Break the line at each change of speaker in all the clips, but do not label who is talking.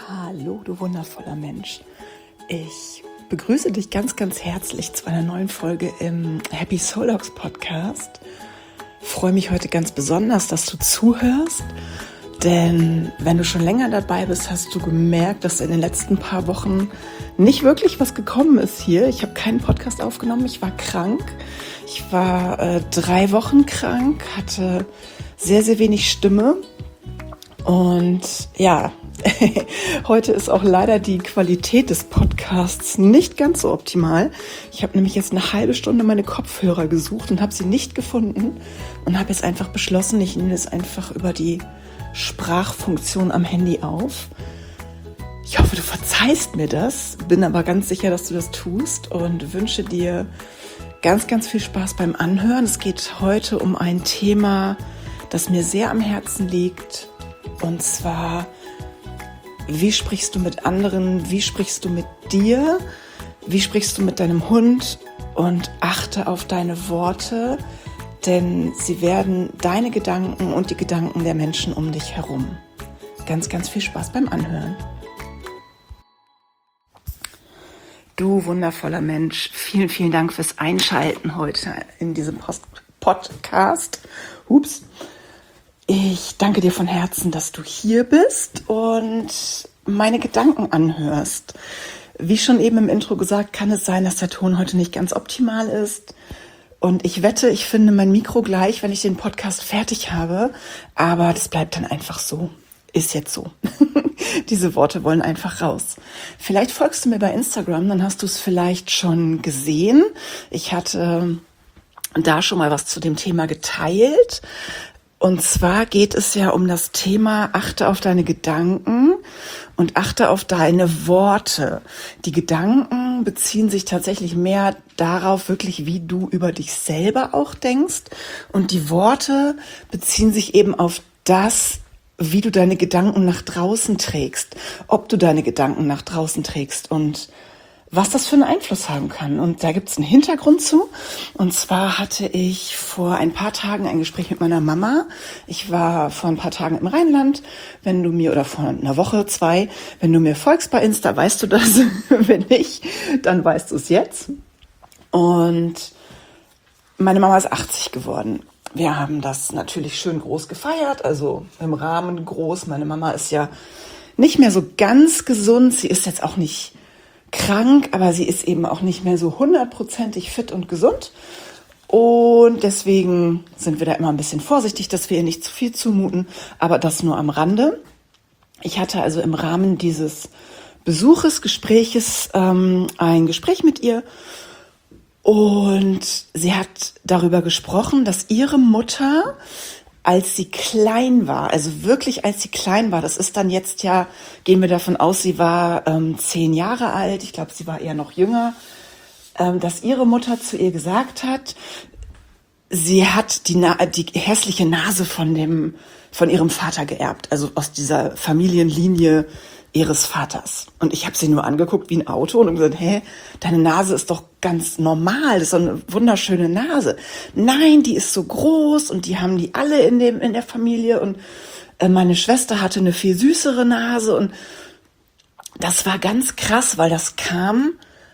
Hallo, du wundervoller Mensch. Ich begrüße dich ganz, ganz herzlich zu einer neuen Folge im Happy Souldogs Podcast. Ich freue mich heute ganz besonders, dass du zuhörst, denn wenn du schon länger dabei bist, hast du gemerkt, dass in den letzten paar Wochen nicht wirklich was gekommen ist hier. Ich habe keinen Podcast aufgenommen, ich war krank. Ich war 3 Wochen krank, hatte sehr, sehr wenig Stimme und ja, heute ist auch leider die Qualität des Podcasts nicht ganz so optimal. Ich habe nämlich jetzt eine halbe Stunde meine Kopfhörer gesucht und habe sie nicht gefunden und habe jetzt einfach beschlossen, ich nehme es einfach über die Sprachfunktion am Handy auf. Ich hoffe, du verzeihst mir das, bin aber ganz sicher, dass du das tust und wünsche dir ganz, ganz viel Spaß beim Anhören. Es geht heute um ein Thema, das mir sehr am Herzen liegt, und zwar: Wie sprichst du mit anderen? Wie sprichst du mit dir? Wie sprichst du mit deinem Hund? Und achte auf deine Worte, denn sie werden deine Gedanken und die Gedanken der Menschen um dich herum. Ganz, ganz viel Spaß beim Anhören. Du wundervoller Mensch, vielen, vielen Dank fürs Einschalten heute in diesem Podcast. Ich danke dir von Herzen, dass du hier bist und meine Gedanken anhörst. Wie schon eben im Intro gesagt, kann es sein, dass der Ton heute nicht ganz optimal ist. Und ich wette, ich finde mein Mikro gleich, wenn ich den Podcast fertig habe. Aber das bleibt dann einfach so. Ist jetzt so. Diese Worte wollen einfach raus. Vielleicht folgst du mir bei Instagram, dann hast du es vielleicht schon gesehen. Ich hatte da schon mal was zu dem Thema geteilt. Und zwar geht es ja um das Thema: Achte auf deine Gedanken und achte auf deine Worte. Die Gedanken beziehen sich tatsächlich mehr darauf, wirklich, wie du über dich selber auch denkst. Und die Worte beziehen sich eben auf das, wie du deine Gedanken nach draußen trägst, ob du deine Gedanken nach draußen trägst und was das für einen Einfluss haben kann. Und da gibt es einen Hintergrund zu. Und zwar hatte ich vor ein paar Tagen ein Gespräch mit meiner Mama. Ich war vor ein paar Tagen im Rheinland. Oder vor einer Woche, 2, wenn du mir folgst bei Insta, weißt du das. Wenn nicht, dann weißt du es jetzt. Und meine Mama ist 80 geworden. Wir haben das natürlich schön groß gefeiert, also im Rahmen groß. Meine Mama ist ja nicht mehr so ganz gesund. Sie ist jetzt auch nicht krank, aber sie ist eben auch nicht mehr so 100%ig fit und gesund. Und deswegen sind wir da immer ein bisschen vorsichtig, dass wir ihr nicht zu viel zumuten. Aber das nur am Rande. Ich hatte also im Rahmen dieses Gespräches ein Gespräch mit ihr. Und sie hat darüber gesprochen, dass ihre Mutter, als sie klein war, also wirklich als sie klein war, das ist dann jetzt ja, gehen wir davon aus, sie war 10 Jahre alt, ich glaube, sie war eher noch jünger, dass ihre Mutter zu ihr gesagt hat, sie hat die hässliche Nase von ihrem Vater geerbt, also aus dieser Familienlinie ihres Vaters. Und ich habe sie nur angeguckt wie ein Auto und gesagt: Deine Nase ist doch ganz normal, das ist so eine wunderschöne Nase. Nein, die ist so groß und die haben die alle in der Familie und meine Schwester hatte eine viel süßere Nase und das war ganz krass, weil das kam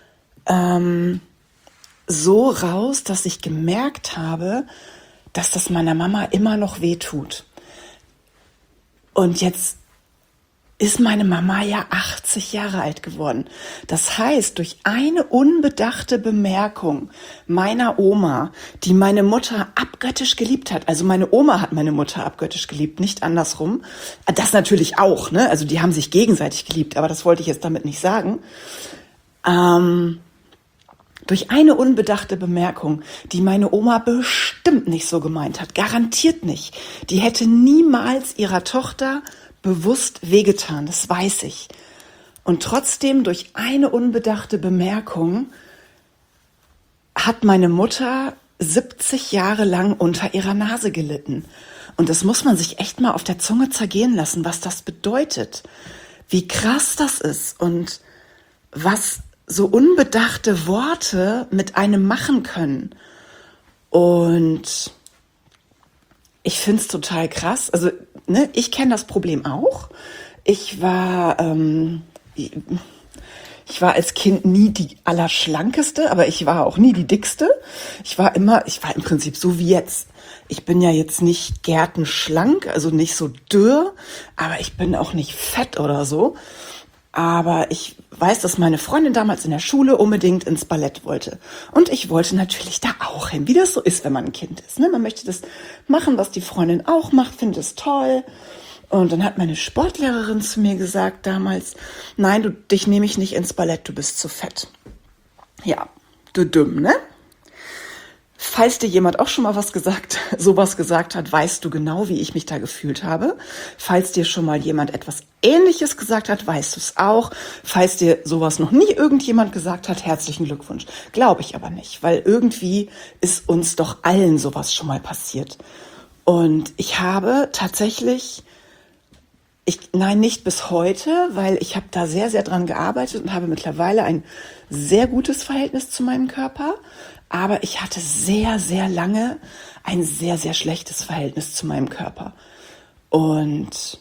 so raus, dass ich gemerkt habe, dass das meiner Mama immer noch wehtut. Und jetzt ist meine Mama ja 80 Jahre alt geworden. Das heißt, durch eine unbedachte Bemerkung meiner Oma, die meine Mutter abgöttisch geliebt hat, also meine Oma hat meine Mutter abgöttisch geliebt, nicht andersrum, das natürlich auch, ne? Also die haben sich gegenseitig geliebt, aber das wollte ich jetzt damit nicht sagen. Durch eine unbedachte Bemerkung, die meine Oma bestimmt nicht so gemeint hat, garantiert nicht, die hätte niemals ihrer Tochter bewusst wehgetan, das weiß ich. Und trotzdem, durch eine unbedachte Bemerkung hat meine Mutter 70 Jahre lang unter ihrer Nase gelitten. Und das muss man sich echt mal auf der Zunge zergehen lassen, was das bedeutet. Wie krass das ist und was so unbedachte Worte mit einem machen können. Und ich finde es total krass. Also, ich kenne das Problem auch. Ich war, ich war als Kind nie die Allerschlankeste, aber ich war auch nie die Dickste. Ich war im Prinzip so wie jetzt. Ich bin ja jetzt nicht gärtenschlank, also nicht so dürr, aber ich bin auch nicht fett oder so. Aber ich weiß, dass meine Freundin damals in der Schule unbedingt ins Ballett wollte. Und ich wollte natürlich da auch hin, wie das so ist, wenn man ein Kind ist. Ne? Man möchte das machen, was die Freundin auch macht, findet es toll. Und dann hat meine Sportlehrerin zu mir gesagt damals, nein, dich nehme ich nicht ins Ballett, du bist zu fett. Ja, du dumm, ne? Falls dir jemand auch schon mal sowas gesagt hat, weißt du genau, wie ich mich da gefühlt habe. Falls dir schon mal jemand etwas Ähnliches gesagt hat, weißt du es auch. Falls dir sowas noch nie irgendjemand gesagt hat, herzlichen Glückwunsch. Glaube ich aber nicht, weil irgendwie ist uns doch allen sowas schon mal passiert. Und ich habe tatsächlich, nein, nicht bis heute, weil ich habe da sehr, sehr dran gearbeitet und habe mittlerweile ein sehr gutes Verhältnis zu meinem Körper. Aber ich hatte sehr, sehr lange ein sehr, sehr schlechtes Verhältnis zu meinem Körper. Und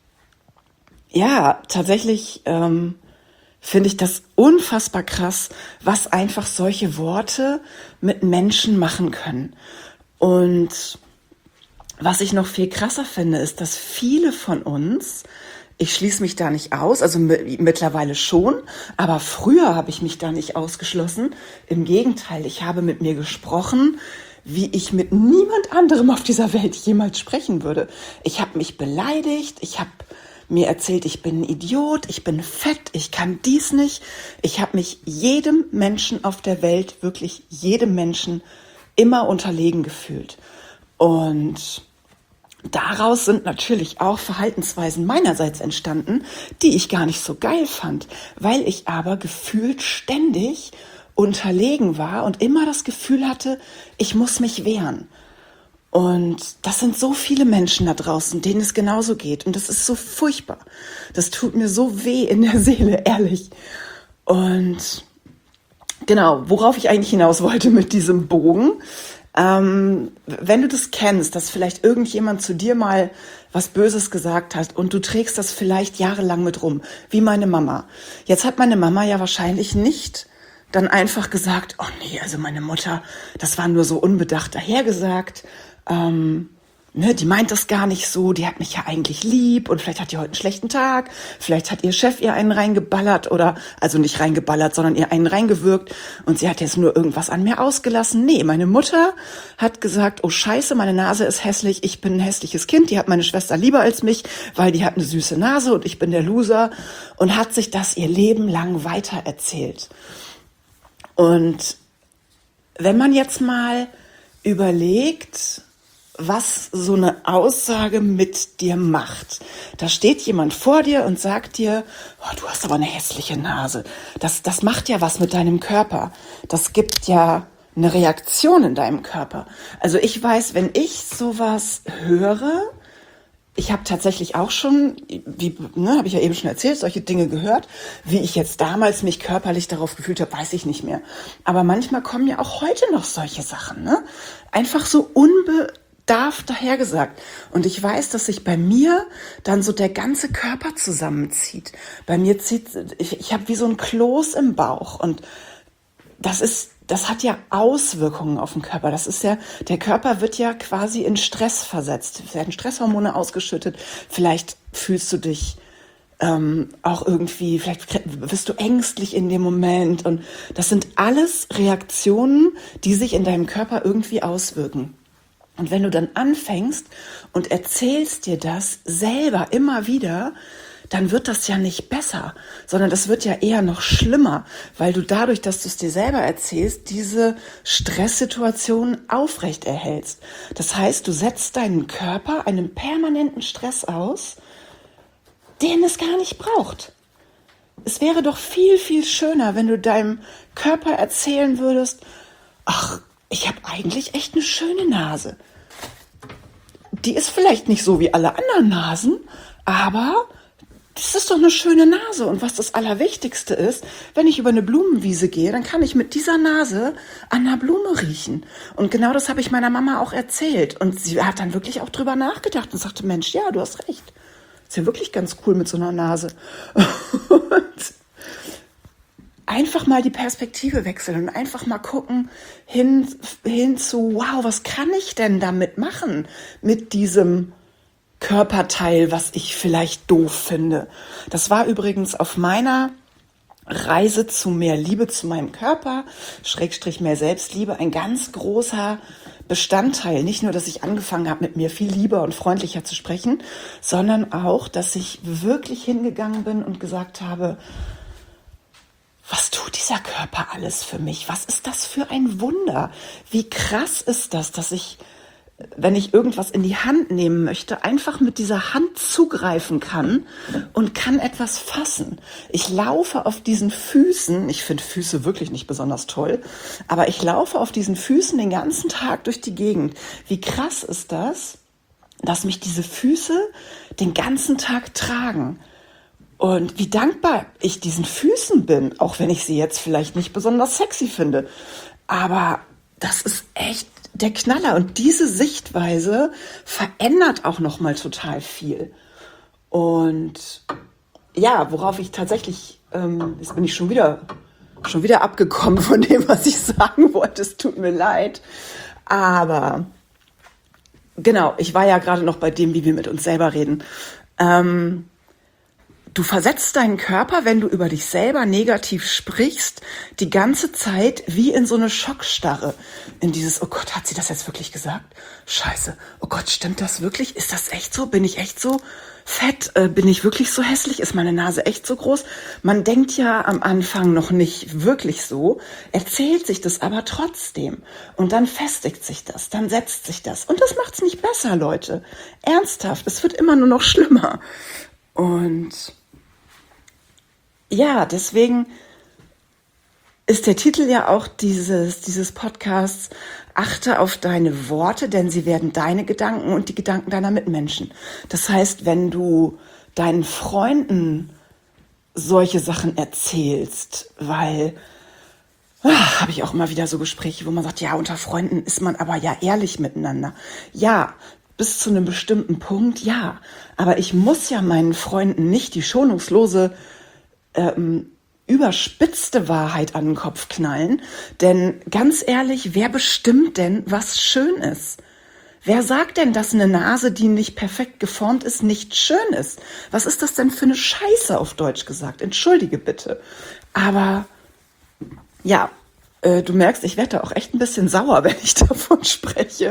ja, tatsächlich finde ich das unfassbar krass, was einfach solche Worte mit Menschen machen können. Und was ich noch viel krasser finde, ist, dass viele von uns, ich schließe mich da nicht aus, also mittlerweile schon, aber früher habe ich mich da nicht ausgeschlossen. Im Gegenteil, ich habe mit mir gesprochen, wie ich mit niemand anderem auf dieser Welt jemals sprechen würde. Ich habe mich beleidigt, ich habe mir erzählt, ich bin ein Idiot, ich bin fett, ich kann dies nicht. Ich habe mich jedem Menschen auf der Welt, wirklich jedem Menschen, immer unterlegen gefühlt. Und daraus sind natürlich auch Verhaltensweisen meinerseits entstanden, die ich gar nicht so geil fand, weil ich aber gefühlt ständig unterlegen war und immer das Gefühl hatte, ich muss mich wehren. Und das sind so viele Menschen da draußen, denen es genauso geht. Und das ist so furchtbar. Das tut mir so weh in der Seele, ehrlich. Und genau, worauf ich eigentlich hinaus wollte mit diesem Bogen. Wenn du das kennst, dass vielleicht irgendjemand zu dir mal was Böses gesagt hat und du trägst das vielleicht jahrelang mit rum, wie meine Mama. Jetzt hat meine Mama ja wahrscheinlich nicht dann einfach gesagt, oh nee, also meine Mutter, das war nur so unbedacht dahergesagt, die meint das gar nicht so, die hat mich ja eigentlich lieb und vielleicht hat die heute einen schlechten Tag, vielleicht hat ihr Chef ihr einen reingeballert oder, also nicht reingeballert, sondern ihr einen reingewirkt und sie hat jetzt nur irgendwas an mir ausgelassen. Nee, meine Mutter hat gesagt, oh Scheiße, meine Nase ist hässlich, ich bin ein hässliches Kind, die hat meine Schwester lieber als mich, weil die hat eine süße Nase und ich bin der Loser und hat sich das ihr Leben lang weiter erzählt. Und wenn man jetzt mal überlegt, was so eine Aussage mit dir macht. Da steht jemand vor dir und sagt dir, oh, du hast aber eine hässliche Nase. Das macht ja was mit deinem Körper. Das gibt ja eine Reaktion in deinem Körper. Also ich weiß, wenn ich sowas höre, ich habe tatsächlich auch schon, habe ich ja eben schon erzählt, solche Dinge gehört. Wie ich jetzt damals mich körperlich darauf gefühlt habe, weiß ich nicht mehr. Aber manchmal kommen ja auch heute noch solche Sachen, ne? Einfach so unbedarft dahergesagt. Und ich weiß, dass sich bei mir dann so der ganze Körper zusammenzieht. Bei mir ich habe wie so ein Kloß im Bauch. Und das hat ja Auswirkungen auf den Körper. Der Körper wird ja quasi in Stress versetzt. Es werden Stresshormone ausgeschüttet. Vielleicht fühlst du dich auch irgendwie, vielleicht wirst du ängstlich in dem Moment. Und das sind alles Reaktionen, die sich in deinem Körper irgendwie auswirken. Und wenn du dann anfängst und erzählst dir das selber immer wieder, dann wird das ja nicht besser, sondern das wird ja eher noch schlimmer, weil du dadurch, dass du es dir selber erzählst, diese Stresssituation aufrecht erhältst. Das heißt, du setzt deinen Körper einem permanenten Stress aus, den es gar nicht braucht. Es wäre doch viel, viel schöner, wenn du deinem Körper erzählen würdest, ach, ich habe eigentlich echt eine schöne Nase. Die ist vielleicht nicht so wie alle anderen Nasen, aber das ist doch eine schöne Nase. Und was das Allerwichtigste ist, wenn ich über eine Blumenwiese gehe, dann kann ich mit dieser Nase an einer Blume riechen. Und genau das habe ich meiner Mama auch erzählt. Und sie hat dann wirklich auch drüber nachgedacht und sagte, Mensch, ja, du hast recht. Ist ja wirklich ganz cool mit so einer Nase. Und einfach mal die Perspektive wechseln und einfach mal gucken hin zu, wow, was kann ich denn damit machen mit diesem Körperteil, was ich vielleicht doof finde. Das war übrigens auf meiner Reise zu mehr Liebe zu meinem Körper, / mehr Selbstliebe, ein ganz großer Bestandteil. Nicht nur, dass ich angefangen habe, mit mir viel lieber und freundlicher zu sprechen, sondern auch, dass ich wirklich hingegangen bin und gesagt habe, was tut dieser Körper alles für mich? Was ist das für ein Wunder? Wie krass ist das, dass ich, wenn ich irgendwas in die Hand nehmen möchte, einfach mit dieser Hand zugreifen kann und kann etwas fassen. Ich laufe auf diesen Füßen, ich finde Füße wirklich nicht besonders toll, aber ich laufe auf diesen Füßen den ganzen Tag durch die Gegend. Wie krass ist das, dass mich diese Füße den ganzen Tag tragen? Und wie dankbar ich diesen Füßen bin, auch wenn ich sie jetzt vielleicht nicht besonders sexy finde. Aber das ist echt der Knaller. Und diese Sichtweise verändert auch nochmal total viel. Und ja, worauf ich tatsächlich, jetzt bin ich schon wieder abgekommen von dem, was ich sagen wollte. Es tut mir leid. Aber genau, ich war ja gerade noch bei dem, wie wir mit uns selber reden. Du versetzt deinen Körper, wenn du über dich selber negativ sprichst, die ganze Zeit wie in so eine Schockstarre. In dieses, oh Gott, hat sie das jetzt wirklich gesagt? Scheiße, oh Gott, stimmt das wirklich? Ist das echt so? Bin ich echt so fett? Bin ich wirklich so hässlich? Ist meine Nase echt so groß? Man denkt ja am Anfang noch nicht wirklich so, erzählt sich das aber trotzdem. Und dann festigt sich das, dann setzt sich das. Und das macht's nicht besser, Leute. Ernsthaft, es wird immer nur noch schlimmer. Und ja, deswegen ist der Titel ja auch dieses Podcasts: Achte auf deine Worte, denn sie werden deine Gedanken und die Gedanken deiner Mitmenschen. Das heißt, wenn du deinen Freunden solche Sachen erzählst, weil, habe ich auch immer wieder so Gespräche, wo man sagt, ja, unter Freunden ist man aber ja ehrlich miteinander. Ja, bis zu einem bestimmten Punkt, ja. Aber ich muss ja meinen Freunden nicht die schonungslose überspitzte Wahrheit an den Kopf knallen. Denn ganz ehrlich, wer bestimmt denn, was schön ist? Wer sagt denn, dass eine Nase, die nicht perfekt geformt ist, nicht schön ist? Was ist das denn für eine Scheiße, auf Deutsch gesagt? Entschuldige bitte. Aber ja, du merkst, ich werde da auch echt ein bisschen sauer, wenn ich davon spreche.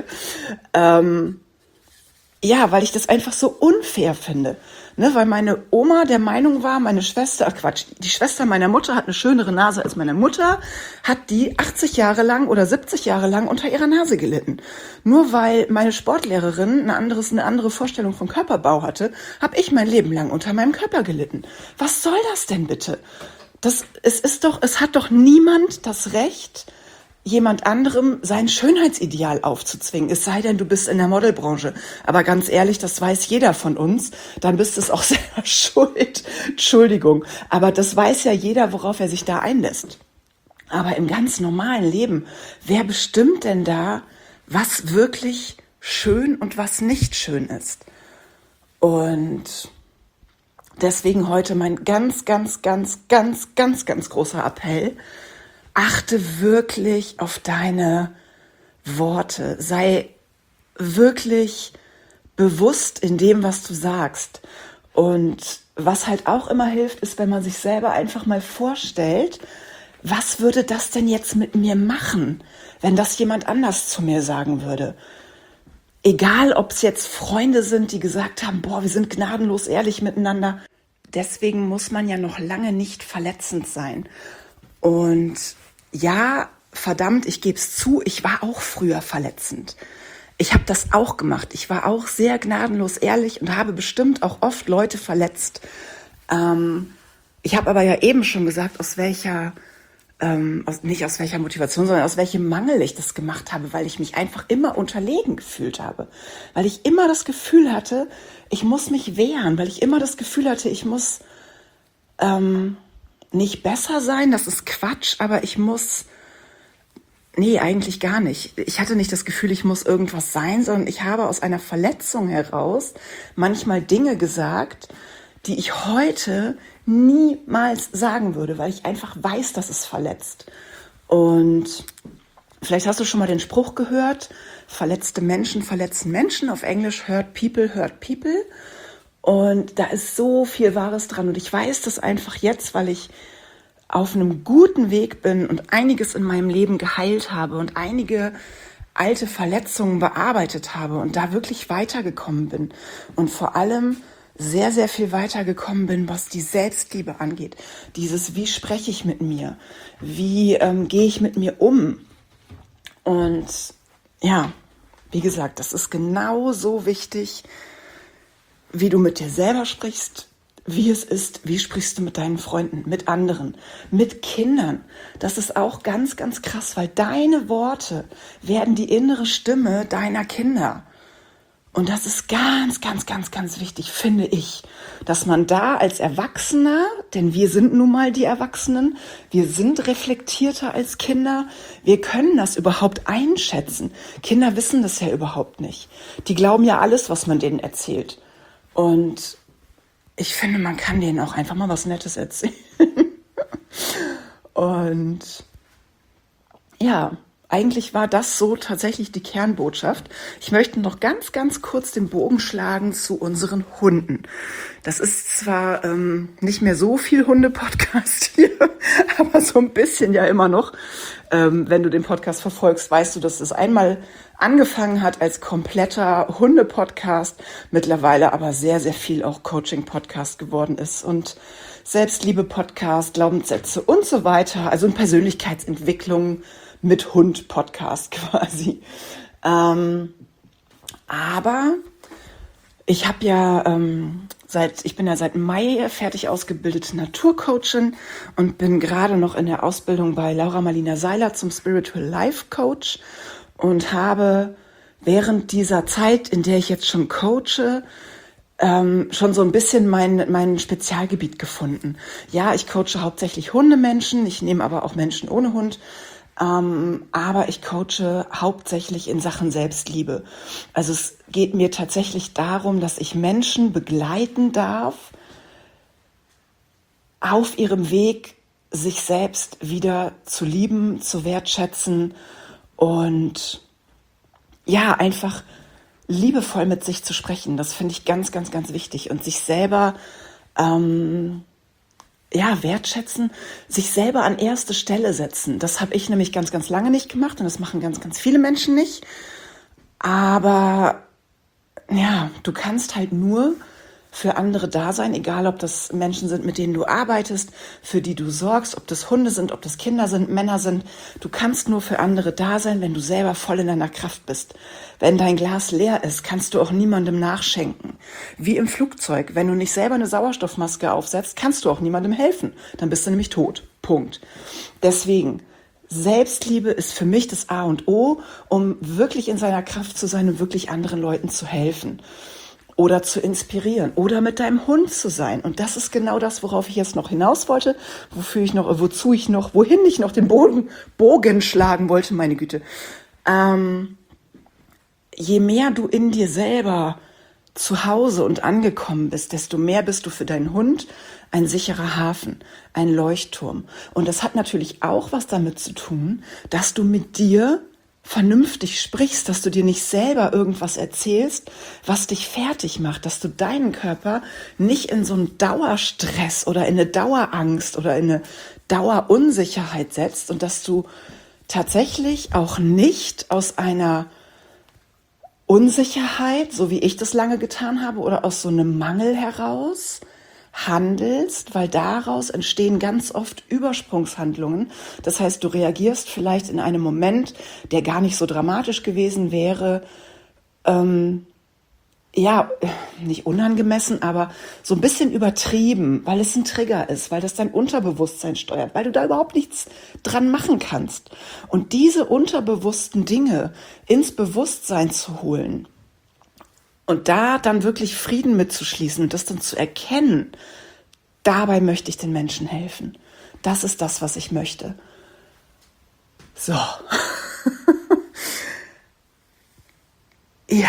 Ja, weil ich das einfach so unfair finde. Ne, weil meine Oma der Meinung war, meine Schwester, die Schwester meiner Mutter hat eine schönere Nase als meine Mutter, hat die 80 Jahre lang oder 70 Jahre lang unter ihrer Nase gelitten. Nur weil meine Sportlehrerin eine andere Vorstellung vom Körperbau hatte, habe ich mein Leben lang unter meinem Körper gelitten. Was soll das denn bitte? Es hat doch niemand das Recht, jemand anderem sein Schönheitsideal aufzuzwingen. Es sei denn, du bist in der Modelbranche. Aber ganz ehrlich, das weiß jeder von uns. Dann bist es auch selber schuld. Entschuldigung. Aber das weiß ja jeder, worauf er sich da einlässt. Aber im ganz normalen Leben, wer bestimmt denn da, was wirklich schön und was nicht schön ist? Und deswegen heute mein ganz großer Appell: Achte wirklich auf deine Worte. Sei wirklich bewusst in dem, was du sagst. Und was halt auch immer hilft, ist, wenn man sich selber einfach mal vorstellt, was würde das denn jetzt mit mir machen, wenn das jemand anders zu mir sagen würde? Egal, ob es jetzt Freunde sind, die gesagt haben, boah, wir sind gnadenlos ehrlich miteinander. Deswegen muss man ja noch lange nicht verletzend sein. Und ja, verdammt, ich gebe es zu, ich war auch früher verletzend. Ich habe das auch gemacht. Ich war auch sehr gnadenlos ehrlich und habe bestimmt auch oft Leute verletzt. Ich habe aber ja eben schon gesagt, nicht aus welcher Motivation, sondern aus welchem Mangel ich das gemacht habe, weil ich mich einfach immer unterlegen gefühlt habe. Weil ich immer das Gefühl hatte, ich muss mich wehren, weil ich immer das Gefühl hatte, ich muss nicht besser sein, das ist Quatsch, aber ich muss Nee, eigentlich gar nicht. Ich hatte nicht das Gefühl, ich muss irgendwas sein, sondern ich habe aus einer Verletzung heraus manchmal Dinge gesagt, die ich heute niemals sagen würde, weil ich einfach weiß, dass es verletzt. Und vielleicht hast du schon mal den Spruch gehört, verletzte Menschen verletzen Menschen. Auf Englisch hurt people. Und da ist so viel Wahres dran. Und ich weiß das einfach jetzt, weil ich auf einem guten Weg bin und einiges in meinem Leben geheilt habe und einige alte Verletzungen bearbeitet habe und da wirklich weitergekommen bin. Und vor allem sehr, sehr viel weitergekommen bin, was die Selbstliebe angeht. Dieses, wie spreche ich mit mir? Wie gehe ich mit mir um? Und ja, wie gesagt, das ist genauso wichtig, wie du mit dir selber sprichst, wie es ist, wie sprichst du mit deinen Freunden, mit anderen, mit Kindern. Das ist auch ganz, ganz krass, weil deine Worte werden die innere Stimme deiner Kinder. Und das ist ganz, ganz, ganz, ganz wichtig, finde ich, dass man da als Erwachsener, denn wir sind nun mal die Erwachsenen, wir sind reflektierter als Kinder, wir können das überhaupt einschätzen. Kinder wissen das ja überhaupt nicht. Die glauben ja alles, was man denen erzählt. Und ich finde, man kann denen auch einfach mal was Nettes erzählen. Und ja, eigentlich war das so tatsächlich die Kernbotschaft. Ich möchte noch ganz, ganz kurz den Bogen schlagen zu unseren Hunden. Das ist zwar nicht mehr so viel Hunde-Podcast hier, aber so ein bisschen ja immer noch. Wenn du den Podcast verfolgst, weißt du, dass es einmal angefangen hat als kompletter Hunde-Podcast, mittlerweile aber sehr, sehr viel auch Coaching-Podcast geworden ist und Selbstliebe-Podcast, Glaubenssätze und so weiter. Also eine Persönlichkeitsentwicklung mit Hund-Podcast quasi. Aber ich habe ja ich bin ja seit Mai fertig ausgebildete Naturcoachin und bin gerade noch in der Ausbildung bei Laura Marlina Seiler zum Spiritual Life Coach und habe während dieser Zeit, in der ich jetzt schon coache, schon so ein bisschen mein Spezialgebiet gefunden. Ja, ich coache hauptsächlich Hundemenschen, ich nehme aber auch Menschen ohne Hund. Aber ich coache hauptsächlich in Sachen Selbstliebe. Also es geht mir tatsächlich darum, dass ich Menschen begleiten darf auf ihrem Weg, sich selbst wieder zu lieben, zu wertschätzen und ja, einfach liebevoll mit sich zu sprechen. Das finde ich ganz, ganz, ganz wichtig und sich selber wertschätzen, sich selber an erste Stelle setzen. Das habe ich nämlich ganz, ganz lange nicht gemacht und das machen ganz, ganz viele Menschen nicht. Aber ja, du kannst halt nur für andere da sein, egal ob das Menschen sind, mit denen du arbeitest, für die du sorgst, ob das Hunde sind, ob das Kinder sind, Männer sind. Du kannst nur für andere da sein, wenn du selber voll in deiner Kraft bist. Wenn dein Glas leer ist, kannst du auch niemandem nachschenken. Wie im Flugzeug, wenn du nicht selber eine Sauerstoffmaske aufsetzt, kannst du auch niemandem helfen. Dann bist du nämlich tot. Punkt. Deswegen, Selbstliebe ist für mich das A und O, um wirklich in seiner Kraft zu sein und wirklich anderen Leuten zu helfen. Oder zu inspirieren oder mit deinem Hund zu sein. Und das ist genau das, worauf ich jetzt noch hinaus wollte, wohin ich noch den Bogen schlagen wollte, meine Güte. Je mehr du in dir selber zu Hause und angekommen bist, desto mehr bist du für deinen Hund ein sicherer Hafen, ein Leuchtturm. Und das hat natürlich auch was damit zu tun, dass du mit dir vernünftig sprichst, dass du dir nicht selber irgendwas erzählst, was dich fertig macht, dass du deinen Körper nicht in so einen Dauerstress oder in eine Dauerangst oder in eine Dauerunsicherheit setzt und dass du tatsächlich auch nicht aus einer Unsicherheit, so wie ich das lange getan habe, oder aus so einem Mangel heraus handelst, weil daraus entstehen ganz oft Übersprungshandlungen. Das heißt, du reagierst vielleicht in einem Moment, der gar nicht so dramatisch gewesen wäre, nicht unangemessen, aber so ein bisschen übertrieben, weil es ein Trigger ist, weil das dein Unterbewusstsein steuert, weil du da überhaupt nichts dran machen kannst. Und diese unterbewussten Dinge ins Bewusstsein zu holen, und da dann wirklich Frieden mitzuschließen und das dann zu erkennen, dabei möchte ich den Menschen helfen. Das ist das, was ich möchte. So, Ja,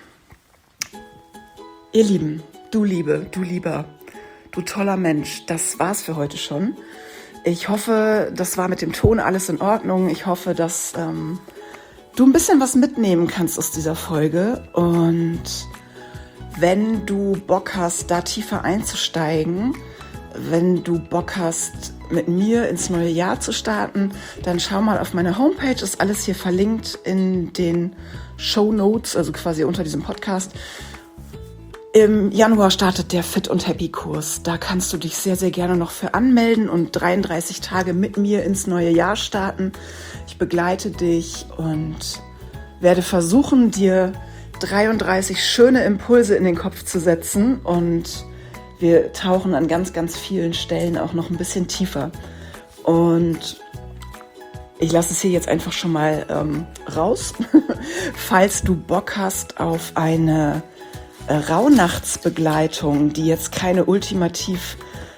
ihr Lieben, du Liebe, du Lieber, du toller Mensch, das war's für heute schon. Ich hoffe, das war mit dem Ton alles in Ordnung. Ich hoffe, dass du ein bisschen was mitnehmen kannst aus dieser Folge. Und wenn du Bock hast, da tiefer einzusteigen, wenn du Bock hast, mit mir ins neue Jahr zu starten, dann schau mal auf meine Homepage. Ist alles hier verlinkt in den Shownotes, also quasi unter diesem Podcast. Im Januar startet der Fit und Happy Kurs. Da kannst du dich sehr, sehr gerne noch für anmelden und 33 Tage mit mir ins neue Jahr starten. Ich begleite dich und werde versuchen, dir 33 schöne Impulse in den Kopf zu setzen, und wir tauchen an ganz, ganz vielen Stellen auch noch ein bisschen tiefer. Und ich lasse es hier jetzt einfach schon mal raus. Falls du Bock hast auf eine Rauhnachtsbegleitung, die jetzt keine ultimativ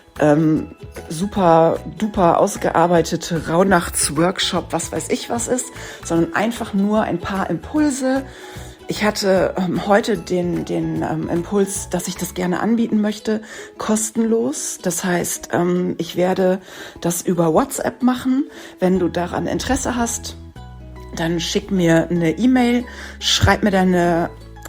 super duper ausgearbeitete Rauhnachtsworkshop, was weiß ich was ist, sondern einfach nur ein paar Impulse. Ich hatte heute den Impuls, dass ich das gerne anbieten möchte, kostenlos. Das heißt, ich werde das über WhatsApp machen. Wenn du daran Interesse hast, dann schick mir eine E-Mail, schreib mir deine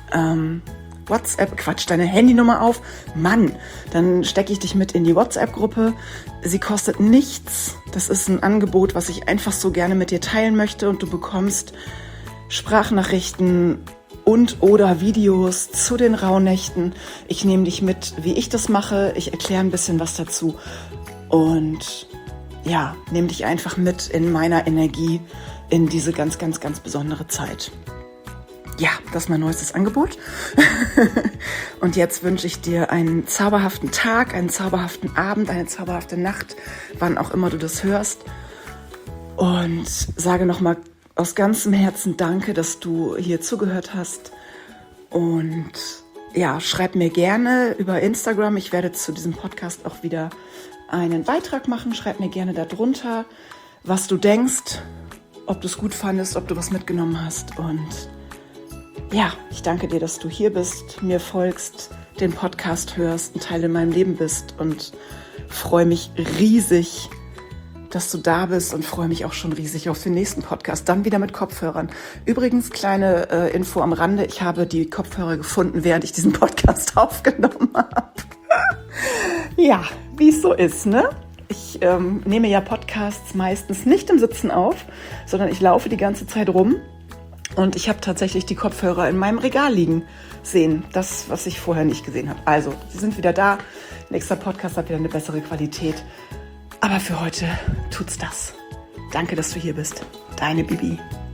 deine Handynummer auf. Mann, dann stecke ich dich mit in die WhatsApp-Gruppe. Sie kostet nichts. Das ist ein Angebot, was ich einfach so gerne mit dir teilen möchte, und du bekommst Sprachnachrichten und oder Videos zu den Rauhnächten. Ich nehme dich mit, wie ich das mache. Ich erkläre ein bisschen was dazu und ja, nehme dich einfach mit in meiner Energie in diese ganz, ganz, ganz besondere Zeit. Ja, das ist mein neuestes Angebot. Und jetzt wünsche ich dir einen zauberhaften Tag, einen zauberhaften Abend, eine zauberhafte Nacht, wann auch immer du das hörst. Und sage nochmal aus ganzem Herzen danke, dass du hier zugehört hast. Und ja, schreib mir gerne über Instagram. Ich werde zu diesem Podcast auch wieder einen Beitrag machen. Schreib mir gerne darunter, was du denkst, ob du es gut fandest, ob du was mitgenommen hast. Und ja, ich danke dir, dass du hier bist, mir folgst, den Podcast hörst, ein Teil in meinem Leben bist, und freue mich riesig, dass du da bist, und freue mich auch schon riesig auf den nächsten Podcast, dann wieder mit Kopfhörern. Übrigens, kleine Info am Rande, ich habe die Kopfhörer gefunden, während ich diesen Podcast aufgenommen habe. Ja, wie es so ist, ne? Ich nehme ja Podcasts meistens nicht im Sitzen auf, sondern ich laufe die ganze Zeit rum. Und ich habe tatsächlich die Kopfhörer in meinem Regal liegen sehen. Das, was ich vorher nicht gesehen habe. Also, sie sind wieder da. Nächster Podcast hat wieder eine bessere Qualität. Aber für heute tut's das. Danke, dass du hier bist. Deine Bibi.